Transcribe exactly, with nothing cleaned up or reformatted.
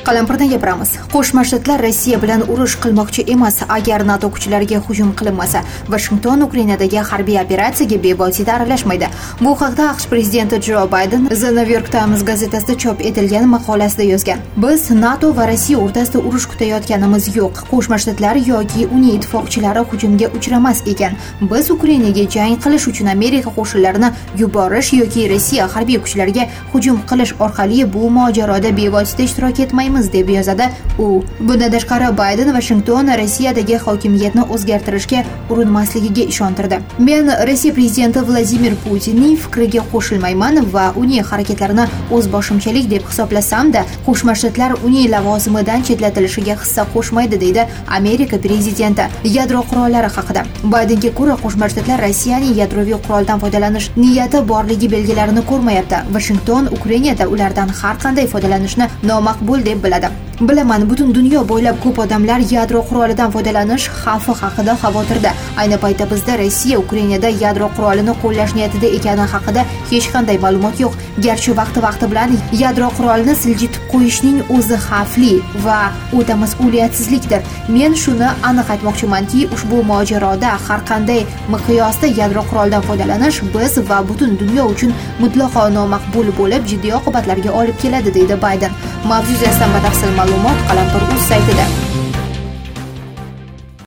Qalampirdan gapiramiz. Qo'shma Shtatlar Rossiya bilan urush qilmoqchi emas. Agar NATO kuchlariga hujum qilinmasa, Washington Ukrainadagi harbiy operatsiyaga bevosita aralashmaydi. Bu haqda AQSh prezidenti Jo Bayden The New York Times gazetasida chop etilgan maqolasida yozgan. Biz NATO va Rossiya o'rtasida urush kutayotganimiz yo'q. Qo'shma Shtatlar yoki uning ittifoqchilari hujumga uchramas ekan. Biz Ukrainaga jang qilish uchun Amerika qo'shinlarini yuborish yoki Rossiya harbiy kuchlariga hujum qilish orqali bu mojaroda bevosita ishtirok etmaymiz deb yozadi u. Bundan tashqari Bayden Washington Rossiyadagi hokimiyatni o'zgartirishga urinmasligiga ishontirdi. Men Rossiya prezidenti Vladimir Putinning fikriga qo'shilmayman va uning harakatlarini o'zboshimchalik deb hisoblasam-da, Qo'shma Shtatlar uning lavozimidan chetlatilishiga hissa qo'shmaydi deydi Amerika prezidenti. Yadro qurollari haqida. Baydenga ko'ra Qo'shma Shtatlar Rossiyaning yadroviy quroldan foydalanish niyati borligi belgilarini ko'rmayapti. Washington Ukrainada ulardan har qanday foydalanishni nomaqbul deb biladi. Bilaman, butun dunyo bo'ylab ko'p odamlar yadro qurolidan foydalanish xavfi haqida xavotirda. Ayni paytda bizda Rossiya Ukrainada yadro qurolini qo'llash niyatida ekani haqida hech qanday ma'lumot yo'q. Garchi vaqti-vaqti bilan yadro qurolini siljitib qo'yishning o'zi xavfli va o'ta mas'uliyatsizlikdir. Men shuni aniq aytmoqchimanki, ushbu mojaroda har qanday miqyosda yadro quroldan foydalanish biz va butun dunyo uchun mutlaqo nomaqbul bo'lib, jiddiy oqibatlarga olib keladi, deydi Bayden. Mavzu yuzasidan batafsil ma'lumot Qalampir.uz saytida.